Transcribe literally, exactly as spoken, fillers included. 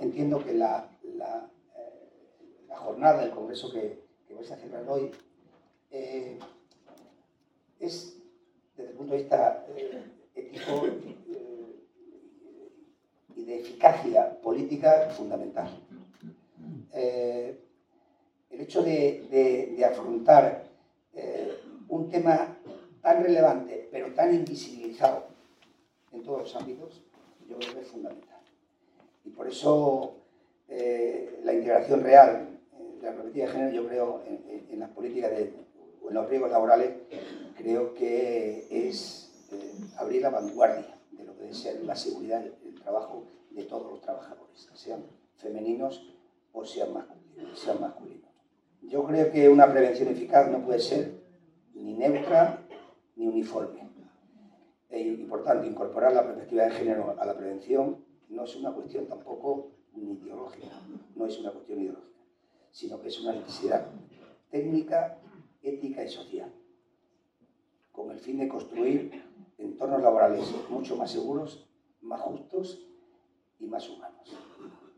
entiendo que la, la, eh, la jornada del congreso que, que vais a celebrar hoy eh, es, desde el punto de vista eh, ético eh, y de eficacia política, fundamental. Eh, el hecho de, de, de afrontar eh, un tema tan relevante, pero tan invisibilizado en todos los ámbitos, yo creo que es fundamental. Y por eso eh, la integración real de la perspectiva de género, yo creo, en, en, en las políticas de, o en los riesgos laborales, creo que es eh, abrir la vanguardia de lo que debe ser la seguridad del trabajo de todos los trabajadores, sean femeninos o sean masculinos. Sean masculinos. Yo creo que una prevención eficaz no puede ser ni neutra ni uniforme. Y, y por tanto, incorporar la perspectiva de género a la prevención no es una cuestión tampoco ni ideológica, no es una cuestión ideológica, sino que es una necesidad técnica, ética y social, con el fin de construir entornos laborales mucho más seguros, más justos y más humanos.